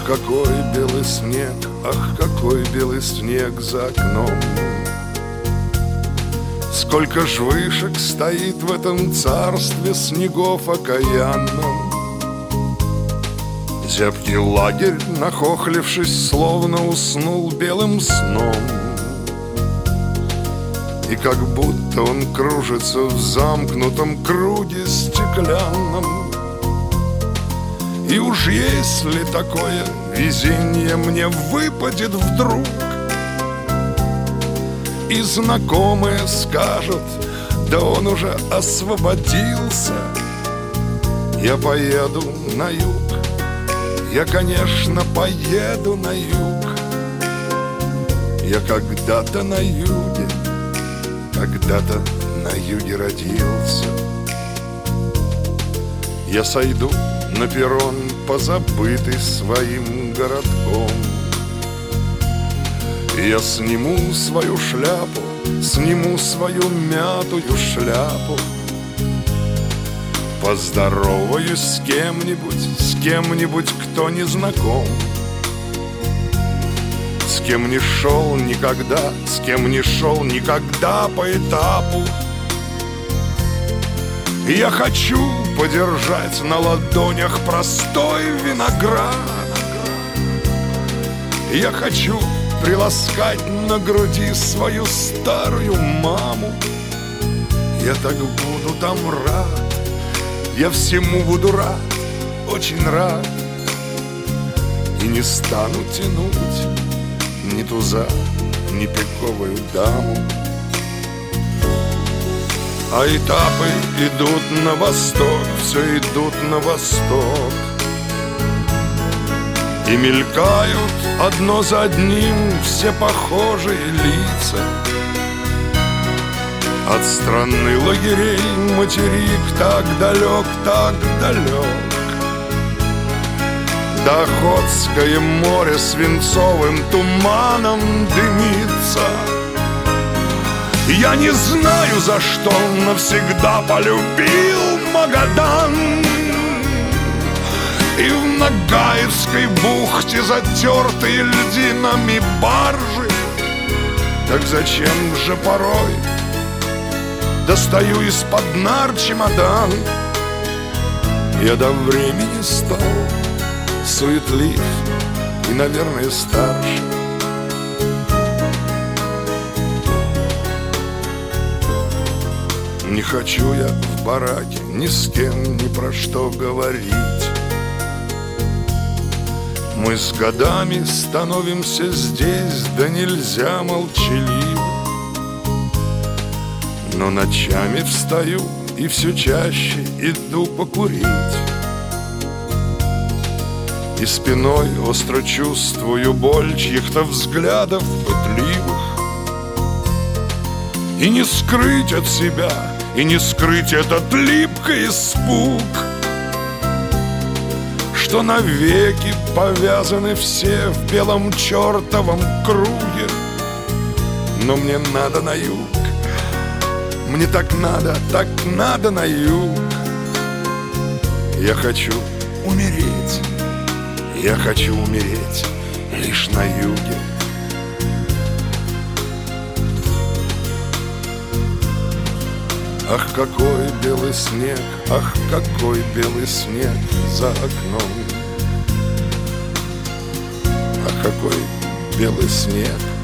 какой белый снег, ах, какой белый снег за окном. Сколько ж вышек стоит в этом царстве снегов окаянном. Зябкий лагерь, нахохлившись, словно уснул белым сном. И как будто он кружится в замкнутом круге стеклянном. И уж если такое везение мне выпадет вдруг, и знакомые скажут: да он уже освободился, я поеду на юг, я, конечно, поеду на юг. Я когда-то на юге, когда-то на юге родился. Я сойду на перрон, позабытый своим городком. Я сниму свою шляпу, сниму свою мятую шляпу, поздороваюсь с кем-нибудь, кто не знаком, с кем не шел никогда, с кем не шел никогда по этапу. Я хочу подержать на ладонях простой виноград. Я хочу приласкать на груди свою старую маму. Я так буду там рад, я всему буду рад, очень рад. И не стану тянуть ни туза, ни пиковую даму. А этапы идут на восток, все идут на восток. И мелькают одно за одним все похожие лица. От страны лагерей материк так далек, так далек. Да Охотское море свинцовым туманом дымится. Я не знаю, за что навсегда полюбил Магадан. И в Нагаевской бухте затертые льдинами баржи. Так зачем же порой достаю из-под нар чемодан? Я до времени стал суетлив и, наверное, старше. Не хочу я в бараке ни с кем ни про что говорить. Мы с годами становимся здесь, да нельзя молчаливо. Но ночами встаю и все чаще иду покурить. И спиной остро чувствую боль чьих-то взглядов пытливых. И не скрыть от себя, и не скрыть этот липкий испуг, что навеки повязаны все в белом чертовом круге. Но мне надо на юг, мне так надо на юг. Я хочу умереть, я хочу умереть лишь на юге. Ах, какой белый снег, ах, какой белый снег за окном. Ах, какой белый снег